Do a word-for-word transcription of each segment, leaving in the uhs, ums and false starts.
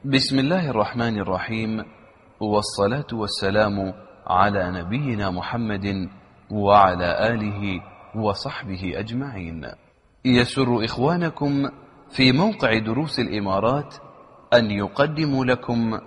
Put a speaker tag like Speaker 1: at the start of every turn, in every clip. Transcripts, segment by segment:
Speaker 1: بسم الله الرحمن الرحيم، والصلاة والسلام على نبينا محمد وعلى آله وصحبه أجمعين. يسر إخوانكم في موقع دروس الإمارات أن يقدموا لكم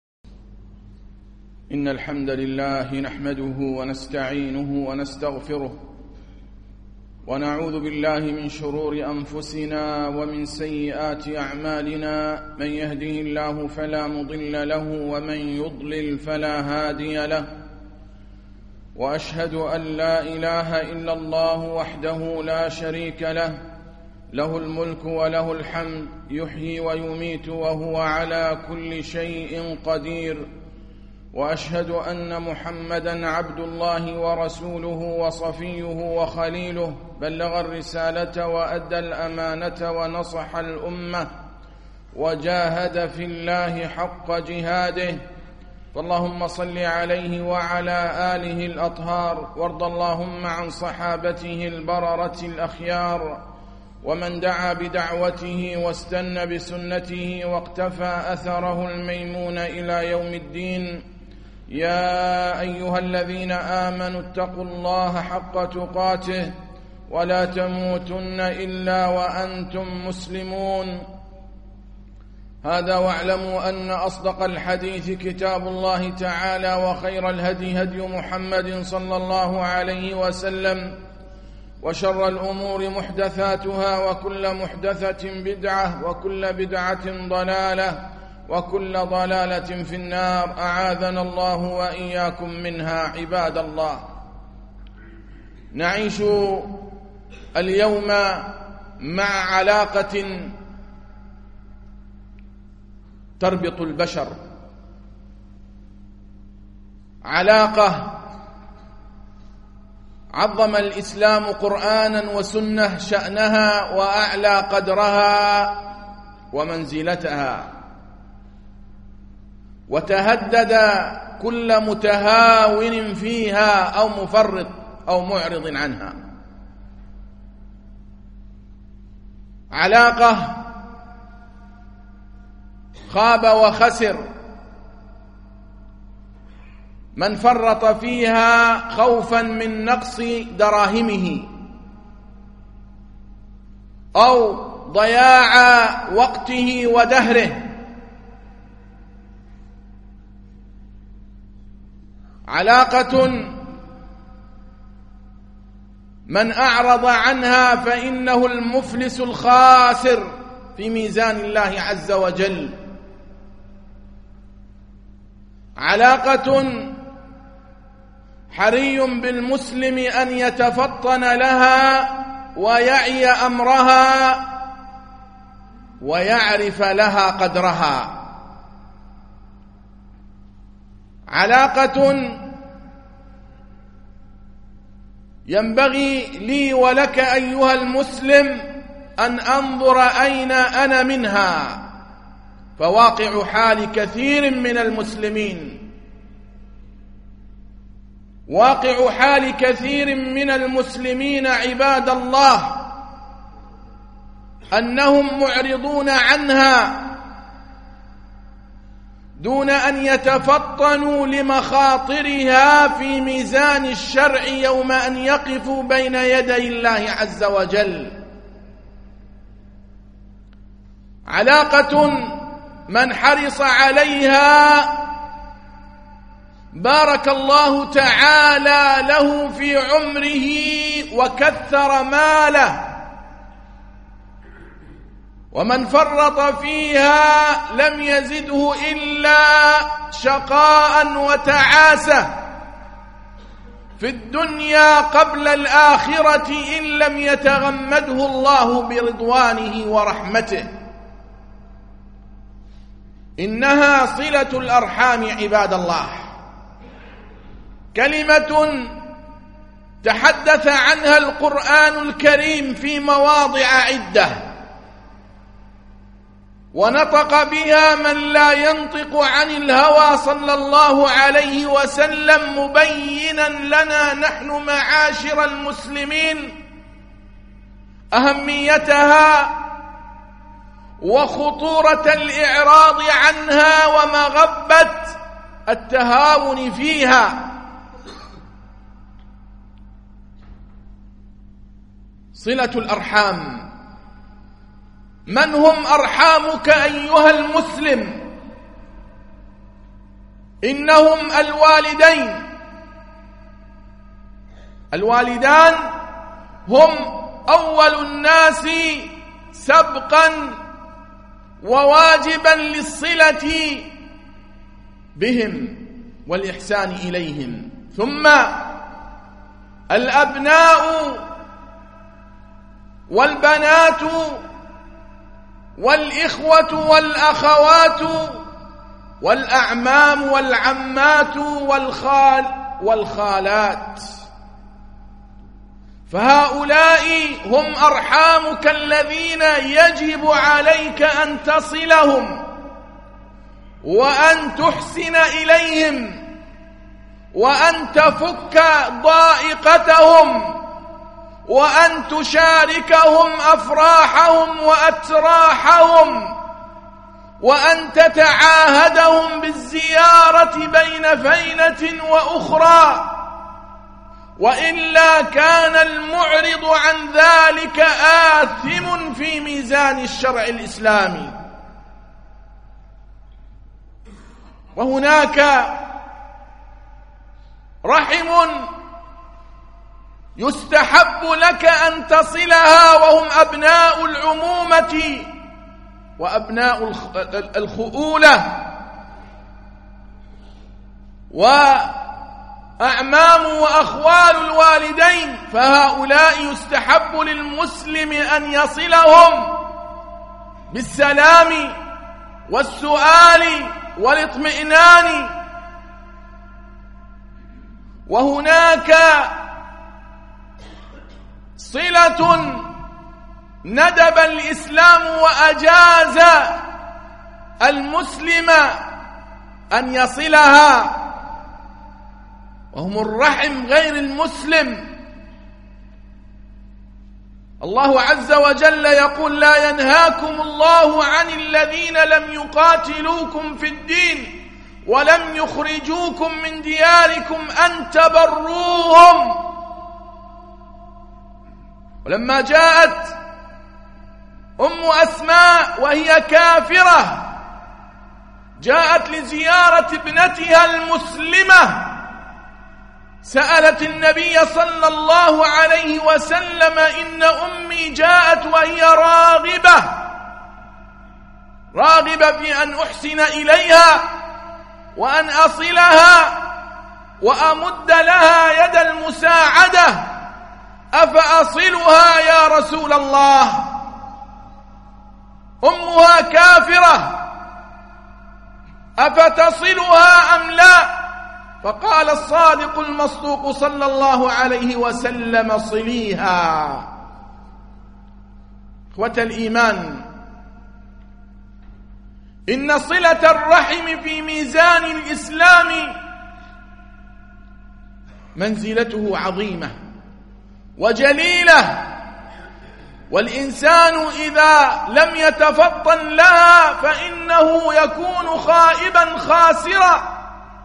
Speaker 2: إن الحمد لله نحمده ونستعينه ونستغفره ونعوذ بالله من شرور أنفسنا ومن سيئات أعمالنا. من يهده الله فلا مضل له ومن يضلل فلا هادي له، وأشهد أن لا إله إلا الله وحده لا شريك له، له الملك وله الحمد، يحيي ويميت وهو على كل شيء قدير. وأشهد أن محمدًا عبد الله ورسوله وصفيه وخليله، بلغ الرسالة وأدى الأمانة ونصح الأمة وجاهد في الله حق جهاده. فاللهم صل عليه وعلى آله الأطهار، وارض اللهم عن صحابته البررة الأخيار، ومن دعا بدعوته واستنى بسنته واقتفى أثره الميمون إلى يوم الدين. يا أيها الذين آمنوا اتقوا الله حق تقاته ولا تموتن إلا وأنتم مسلمون. هذا واعلموا أن أصدق الحديث كتاب الله تعالى، وخير الهدي هدي محمد صلى الله عليه وسلم، وشر الأمور محدثاتها، وكل محدثة بدعة، وكل بدعة ضلالة، وكل ضلالة في النار. أعاذنا الله وإياكم منها. عباد الله، نعيش اليوم مع علاقة تربط البشر، علاقة عظم الإسلام قرآنا وسنة شأنها وأعلى قدرها ومنزلتها، وتهدد كل متهاون فيها أو مفرط أو معرض عنها. علاقة خاب وخسر من فرط فيها خوفا من نقص دراهمه أو ضياع وقته ودهره. علاقة من أعرض عنها فإنه المفلس الخاسر في ميزان الله عز وجل. علاقة حري بالمسلم أن يتفطن لها ويعي أمرها ويعرف لها قدرها. علاقة ينبغي لي ولك أيها المسلم أن أنظر أين أنا منها، فواقع حال كثير من المسلمين، واقع حال كثير من المسلمين عباد الله أنهم معرضون عنها دون أن يتفطنوا لمخاطرها في ميزان الشرع يوم أن يقفوا بين يدي الله عز وجل. علاقة من حرص عليها بارك الله تعالى له في عمره وكثر ماله، ومن فرط فيها لم يزده إلا شقاء وتعاسة في الدنيا قبل الآخرة إن لم يتغمده الله برضوانه ورحمته. إنها صلة الأرحام عباد الله، كلمة تحدث عنها القرآن الكريم في مواضع عدة، ونطق بها من لا ينطق عن الهوى صلى الله عليه وسلم، مبينا لنا نحن معاشر المسلمين أهميتها وخطورة الإعراض عنها ومغبة التهاون فيها. صلة الأرحام. من هم أرحامك أيها المسلم؟ إنهم الوالدين. الوالدان هم أول الناس سبقا وواجبا للصلة بهم والإحسان إليهم، ثم الأبناء والبنات والإخوة والأخوات والأعمام والعمات والخال والخالات، فهؤلاء هم أرحامك الذين يجب عليك أن تصلهم وأن تحسن إليهم وأن تفك ضائقتهم وأن تشاركهم أفراحهم وأتراحهم وأن تتعاهدهم بالزيارة بين فينة وأخرى، وإلا كان المعرض عن ذلك آثم في ميزان الشرع الإسلامي. وهناك رحم يستحب لك أن تصلها وهم أبناء العمومة وأبناء الخؤولة وأعمام وأخوال الوالدين، فهؤلاء يستحب للمسلم أن يصلهم بالسلام والسؤال والاطمئنان. وهناك صلة ندب الإسلام وأجاز المسلم أن يصلها، وهم الرحم غير المسلم. الله عز وجل يقول: لا ينهاكم الله عن الذين لم يقاتلوكم في الدين ولم يخرجوكم من دياركم أن تبروهم. ولما جاءت أم أسماء وهي كافرة جاءت لزيارة ابنتها المسلمة، سألت النبي صلى الله عليه وسلم: إن أمي جاءت وهي راغبة راغبة في أن أحسن إليها وأن أصلها وأمد لها يد المساعدة، أفأصلها يا رسول الله؟ أمها كافرة، أفتصلها أم لا؟ فقال الصادق المصدوق صلى الله عليه وسلم: صليها. إخوة الإيمان، إن صلة الرحم في ميزان الإسلام منزلته عظيمة وجليلة، والإنسان إذا لم يتفطن لها فإنه يكون خائبا خاسرا.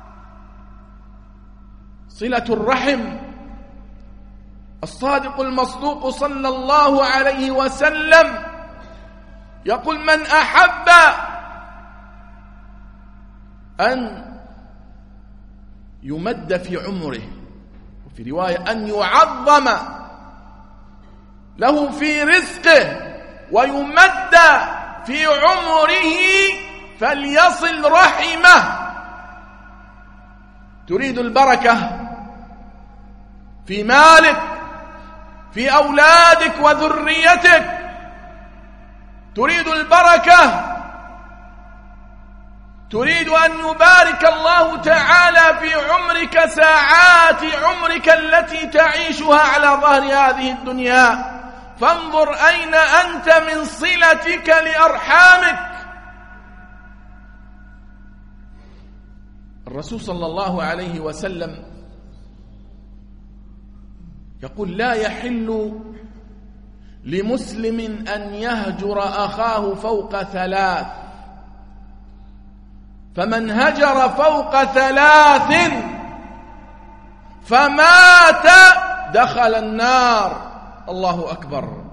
Speaker 2: صلة الرحم، الصادق المصدوق صلى الله عليه وسلم يقول: من أحب أن يمد في عمره، وفي رواية أن يعظم له في رزقه ويمد في عمره، فليصل رحمه. تريد البركة في مالك، في أولادك وذريتك، تريد البركة، تريد أن يبارك الله تعالى في عمرك، ساعات عمرك التي تعيشها على ظهر هذه الدنيا، فانظر أين أنت من صلتك لأرحامك. الرسول صلى الله عليه وسلم يقول: لا يحل لمسلم أن يهجر أخاه فوق ثلاث، فمن هجر فوق ثلاث فمات دخل النار. الله أكبر،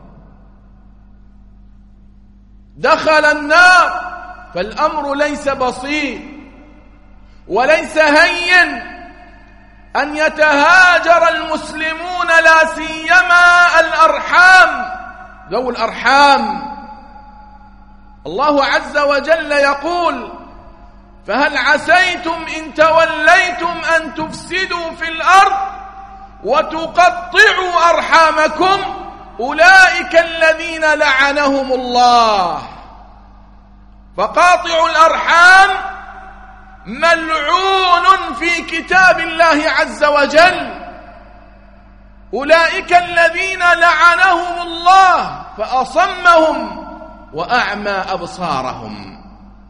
Speaker 2: دخل النار. فالأمر ليس بسيط وليس هين أن يتهاجر المسلمون، لا سيما الأرحام، ذو الأرحام. الله عز وجل يقول: فهل عسيتم إن توليتم أن تفسدوا في الأرض وتقطعوا أرحامكم أولئك الذين لعنهم الله. فقاطع الأرحام ملعون في كتاب الله عز وجل، أولئك الذين لعنهم الله فأصمهم وأعمى أبصارهم.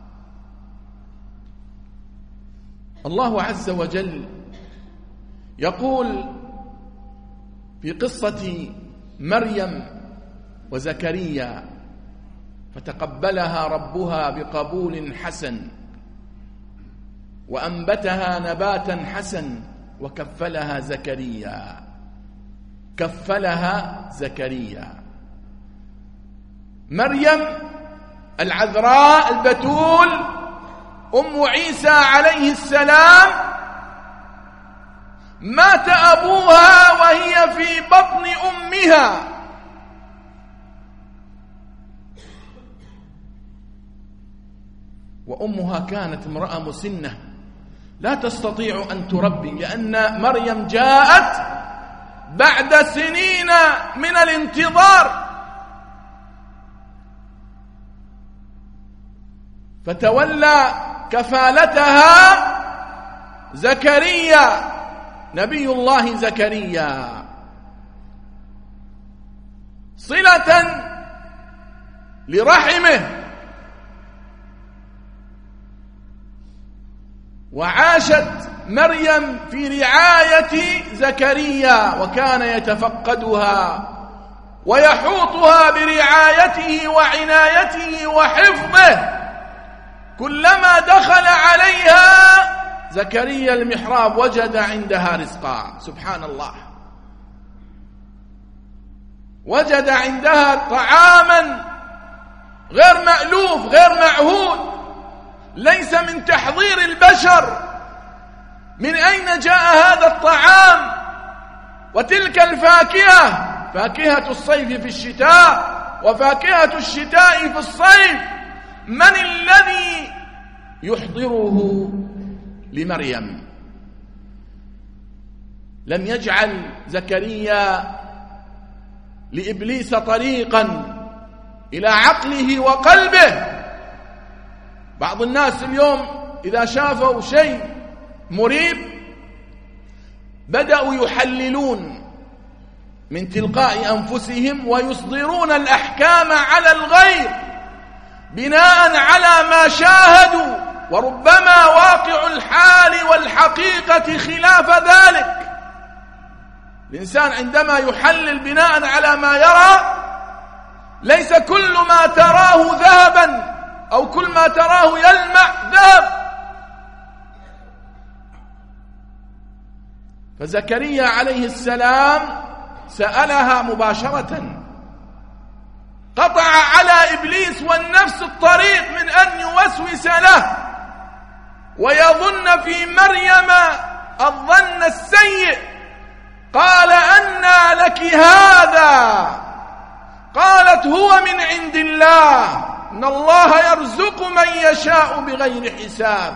Speaker 2: الله عز وجل يقول في قصة مريم وزكريا: فتقبلها ربها بقبول حسن وأنبتها نباتا حسن وكفلها زكريا كفلها زكريا مريم العذراء البتول أم عيسى عليه السلام مات أبوها وهي في بطن أمها، وأمها كانت امرأة مسنة لا تستطيع أن تربي، لأن مريم جاءت بعد سنين من الانتظار، فتولى كفالتها زكريا نبي الله زكريا صلة لرحمه. وعاشت مريم في رعاية زكريا، وكان يتفقدها ويحوطها برعايته وعنايته وحفظه. كلما دخل عليها زكريا المحراب وجد عندها رزقا، سبحان الله، وجد عندها طعاما غير مألوف غير معهود، ليس من تحضير البشر. من أين جاء هذا الطعام وتلك الفاكهة؟ فاكهة الصيف في الشتاء وفاكهة الشتاء في الصيف. من الذي يحضره لمريم؟ لم يجعل زكريا لإبليس طريقا إلى عقله وقلبه. بعض الناس اليوم إذا شافوا شيء مريب بدأوا يحللون من تلقاء أنفسهم ويصدرون الأحكام على الغير بناء على ما شاهدوا، وربما واقع الحال والحقيقة خلاف ذلك. الإنسان عندما يحلل بناء على ما يرى، ليس كل ما تراه ذهبا أو كل ما تراه يلمع ذهب. فزكريا عليه السلام سألها مباشرة، قطع على إبليس والنفس الطريق من أن يوسوس له ويظن في مريم الظن السيء. قال: أنى لك هذا؟ قالت: هو من عند الله، إن الله يرزق من يشاء بغير حساب.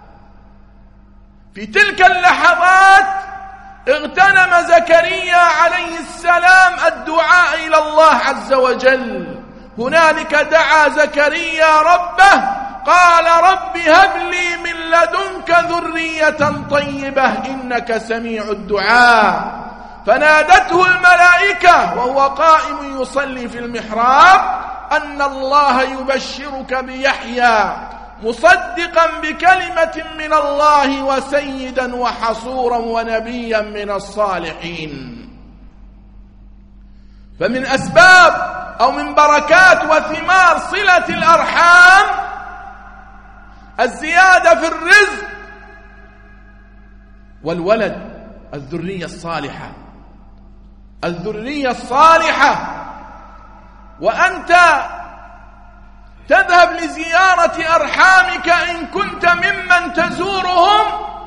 Speaker 2: في تلك اللحظات اغتنم زكريا عليه السلام الدعاء إلى الله عز وجل. هنالك دعا زكريا ربه، قال: رب هب لي من لدنك ذرية طيبة إنك سميع الدعاء. فنادته الملائكة وهو قائم يصلي في المحراب أن الله يبشرك بيحيى مصدقا بكلمة من الله وسيدا وحصورا ونبيا من الصالحين. فمن أسباب أو من بركات وثمار صلة الأرحام الزيادة في الرزق والولد، الذرية الصالحة، الذرية الصالحة. وأنت تذهب لزيارة أرحامك إن كنت ممن تزورهم،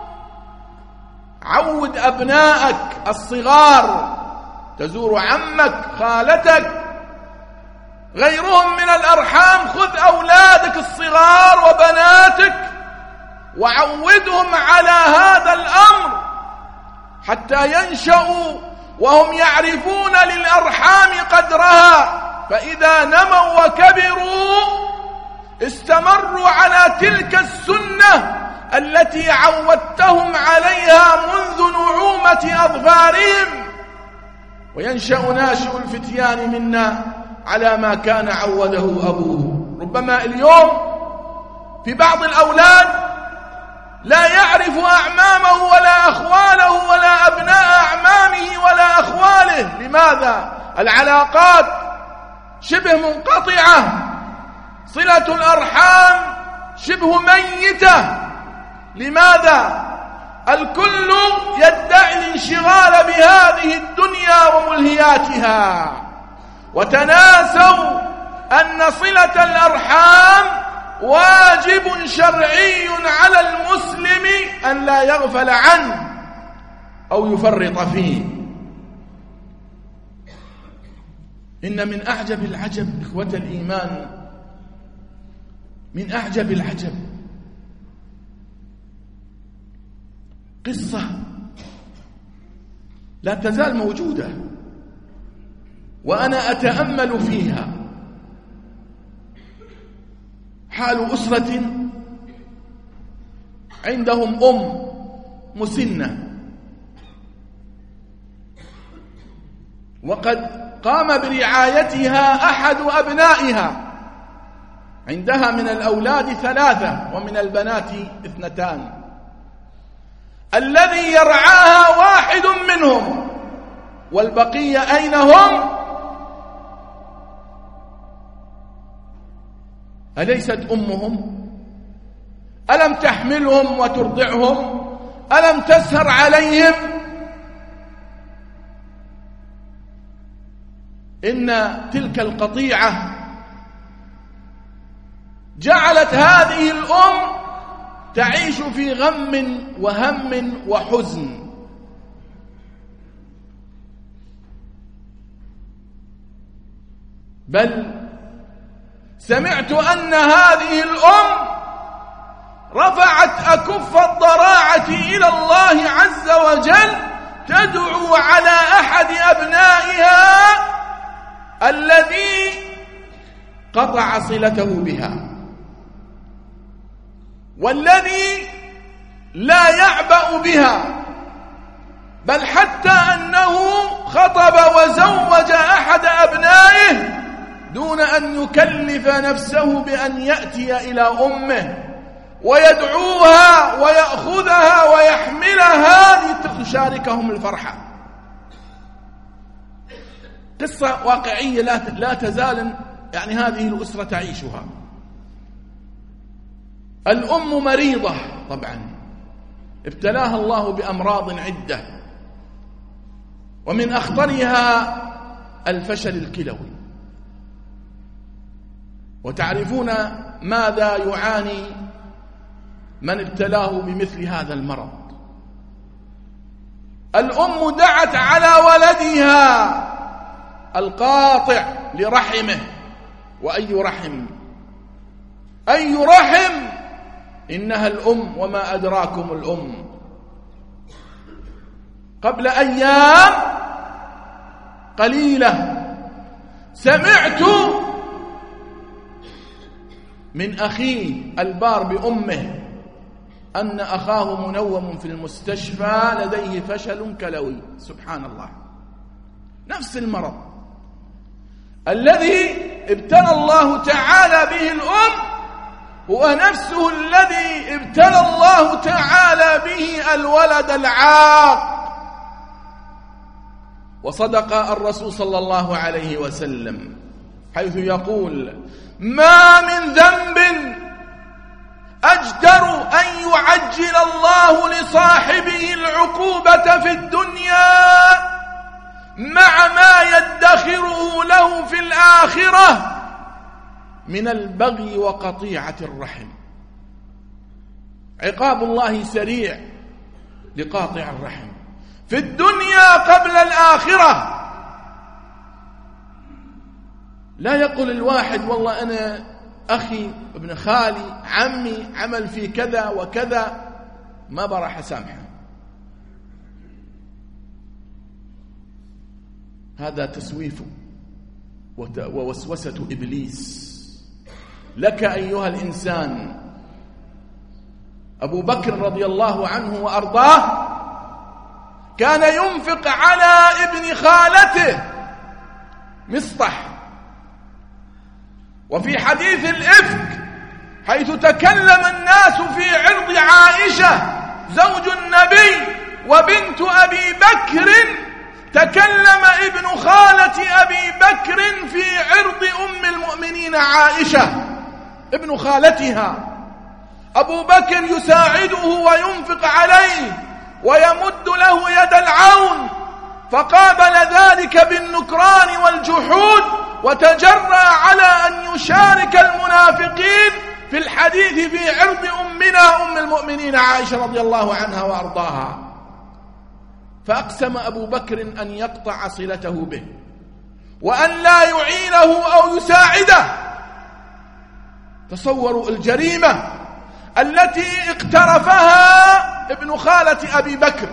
Speaker 2: عود أبنائك الصغار، تزور عمك، خالتك، غيرهم من الأرحام، خذ أولادك الصغار وبناتك وعودهم على هذا الأمر حتى ينشأوا وهم يعرفون للأرحام قدرها، فإذا نموا وكبروا استمروا على تلك السنة التي عودتهم عليها منذ نعومة أظفارهم، وينشأ ناشئ الفتيان منا على ما كان عوده أبوه. ربما اليوم في بعض الأولاد لا يعرف أعمامه ولا أخواله ولا أبناء أعمامه ولا أخواله. لماذا؟ العلاقات شبه منقطعة، صلة الأرحام شبه ميتة. لماذا؟ الكل يدعي الانشغال بهذه الدنيا وملهياتها، وتناسوا أن صلة الأرحام واجب شرعي على المسلم أن لا يغفل عنه أو يفرط فيه. إن من أعجب العجب إخوة الإيمان، من أعجب العجب قصة لا تزال موجودة وأنا أتأمل فيها. حال أسرة عندهم أم مسنة، وقد قام برعايتها أحد أبنائها. عندها من الأولاد ثلاثة ومن البنات اثنتان. الذي يرعاها واحد منهم، والبقية أين هم؟ أليست أمهم؟ ألم تحملهم وترضعهم؟ ألم تسهر عليهم؟ إن تلك القطيعة جعلت هذه الأم تعيش في غم وهم وحزن. بل سمعت أن هذه الأم رفعت أكف الضراعة إلى الله عز وجل تدعو على أحد أبنائها الذي قطع صلته بها، والذي لا يعبأ بها، بل حتى أنه خطب وزوج أحد أبنائه دون أن يكلف نفسه بأن يأتي إلى أمه ويدعوها ويأخذها ويحملها لتشاركهم الفرحة. قصة واقعية لا تزال يعني هذه الأسرة تعيشها. الأم مريضة طبعا، ابتلاها الله بأمراض عدة، ومن أخطرها الفشل الكلوي. وتعرفون ماذا يعاني من ابتلاه بمثل هذا المرض. الأم دعت على ولدها القاطع لرحمه، وأي رحم أي رحم إنها الأم، وما أدراكم الأم. قبل أيام قليلة سمعت من أخيه البار بأمه أن أخاه منوم في المستشفى لديه فشل كلوي. سبحان الله، نفس المرض الذي ابتلى الله تعالى به الأم هو نفسه الذي ابتلى الله تعالى به الولد العاق. وصدق الرسول صلى الله عليه وسلم حيث يقول: ما من ذنب أجدر أن يعجل الله لصاحبه العقوبة في الدنيا مع ما يدخره له في الآخرة من البغي وقطيعة الرحم. عقاب الله سريع لقاطع الرحم في الدنيا قبل الآخرة. لا يقول الواحد: والله أنا أخي ابن خالي عمي عمل في كذا وكذا ما برح أسامحه. هذا تسويف ووسوسة إبليس لك أيها الإنسان. أبو بكر رضي الله عنه وأرضاه كان ينفق على ابن خالته مصطح. وفي حديث الإفك حيث تكلم الناس في عرض عائشة زوج النبي وبنت أبي بكر، تكلم ابن خالة أبي بكر في عرض أم المؤمنين عائشة ابن خالتها. أبو بكر يساعده وينفق عليه ويمد له يد العون، فقابل ذلك بالنكران والجحود وتجرى على أن يشارك المنافقين في الحديث في عرض أمنا أم المؤمنين عائشة رضي الله عنها وأرضاها. فأقسم أبو بكر أن يقطع صلته به وأن لا يعينه أو يساعده. تصوروا الجريمة التي اقترفها ابن خالة أبي بكر.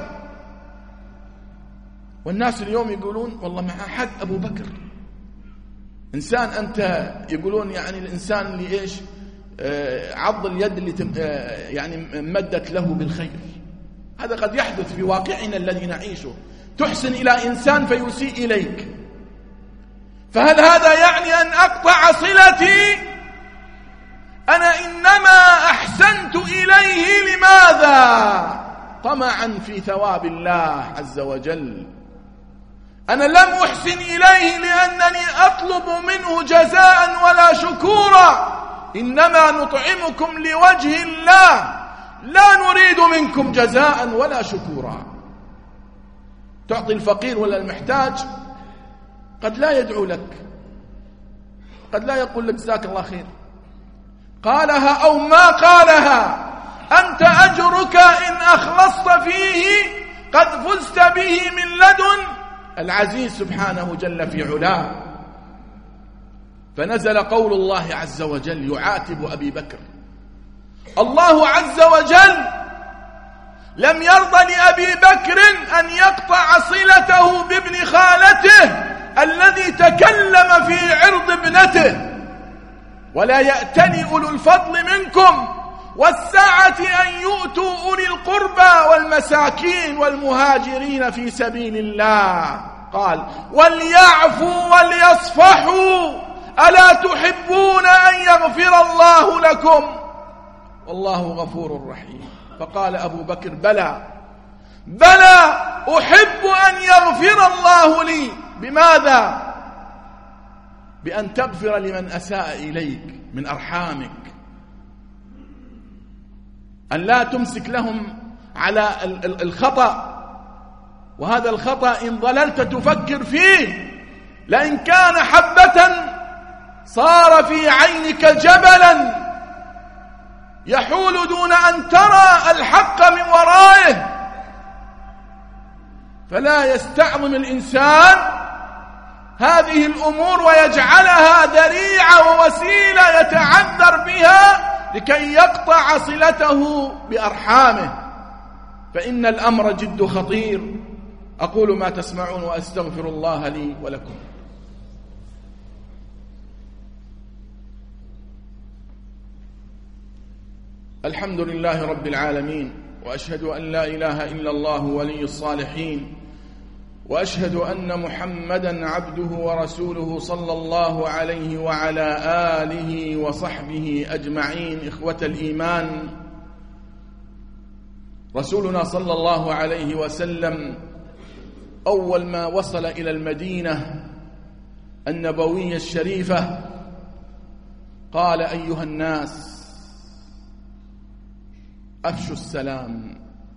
Speaker 2: والناس اليوم يقولون والله مع حد أبو بكر إنسان. أنت يقولون يعني الإنسان اللي إيش آه عض اليد اللي تم آه يعني مدت له بالخير. هذا قد يحدث في واقعنا الذي نعيشه. تحسن إلى إنسان فيسيء إليك، فهل هذا يعني أن أقطع صلتي؟ أنا إنما أحسنت إليه لماذا؟ طمعا في ثواب الله عز وجل. أنا لم أحسن إليه لأنني أطلب منه جزاء ولا شكورا، إنما نطعمكم لوجه الله لا نريد منكم جزاء ولا شكورا. تعطي الفقير ولا المحتاج قد لا يدعو لك، قد لا يقول لك جزاك الله خير، قالها أو ما قالها أنت أجرك إن أخلصت فيه قد فزت به من لدن العزيز سبحانه جل في علاه. فنزل قول الله عز وجل يعاتب أبي بكر. الله عز وجل لم يرضى لأبي بكر أن يقطع صلته بابن خالته الذي تكلم في عرض ابنته، ولا يأتني أولو الفضل منكم والسعة أن يؤتوا أولي القربى والمساكين والمهاجرين في سبيل الله. قال وليعفوا وليصفحوا ألا تحبون أن يغفر الله لكم والله غفور رحيم. فقال أبو بكر بلى بلى أحب أن يغفر الله لي. بماذا؟ بأن تغفر لمن أساء إليك من أرحامك، أن لا تمسك لهم على الخطأ. وهذا الخطأ إن ظللت تفكر فيه لئن كان حبة صار في عينك جبلا يحول دون أن ترى الحق من ورائه. فلا يستعظم الإنسان هذه الأمور ويجعلها ذريعة ووسيلة يتعذر بها لكي يقطع صلته بأرحامه، فإن الأمر جد خطير. أقول ما تسمعون وأستغفر الله لي ولكم. الحمد لله رب العالمين، وأشهد أن لا إله إلا الله ولي الصالحين، وأشهد أن محمدًا عبده ورسوله صلى الله عليه وعلى آله وصحبه أجمعين. إخوة الإيمان، رسولنا صلى الله عليه وسلم أول ما وصل إلى المدينة النبوية الشريفة قال: أيها الناس، أفشوا السلام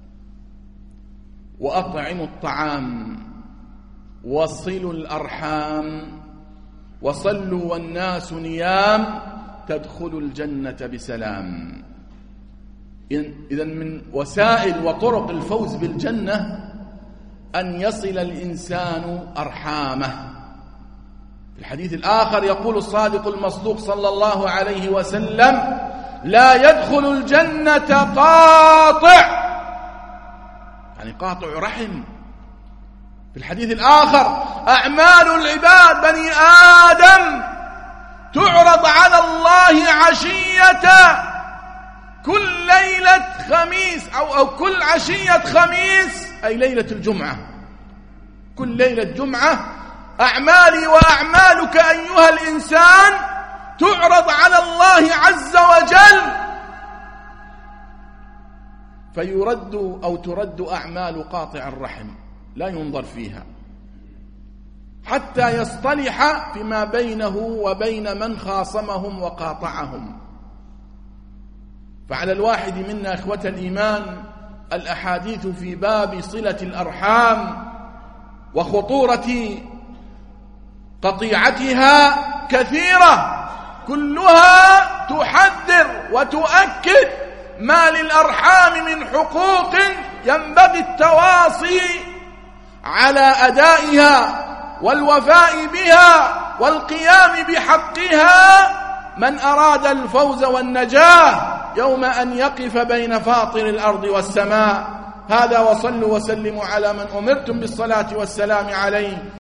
Speaker 2: وأطعموا الطعام وصلوا الأرحام وصلوا والناس نيام تدخلوا الجنة بسلام. إذن من وسائل وطرق الفوز بالجنة أن يصل الإنسان أرحامه. في الحديث الآخر يقول الصادق المصدوق صلى الله عليه وسلم: لا يدخل الجنة قاطع، يعني قاطع رحم. في الحديث الآخر: أعمال العباد بني آدم تعرض على الله عشية كل ليلة خميس أو, أو كل عشية خميس، أي ليلة الجمعة، كل ليلة جمعة أعمالي وأعمالك أيها الإنسان تعرض على الله عز وجل، فيرد أو ترد أعمال قاطع الرحم، لا ينظر فيها حتى يصطلح فيما بينه وبين من خاصمهم وقاطعهم. فعلى الواحد منا إخوة الإيمان الأحاديث في باب صلة الأرحام وخطورة قطيعتها كثيرة، كلها تحذر وتؤكد ما للأرحام من حقوق ينبغي التواصي على أدائها والوفاء بها والقيام بحقها من أراد الفوز والنجاة يوم أن يقف بين فاطر الأرض والسماء. هذا، وصلوا وسلموا على من أمرتم بالصلاة والسلام عليه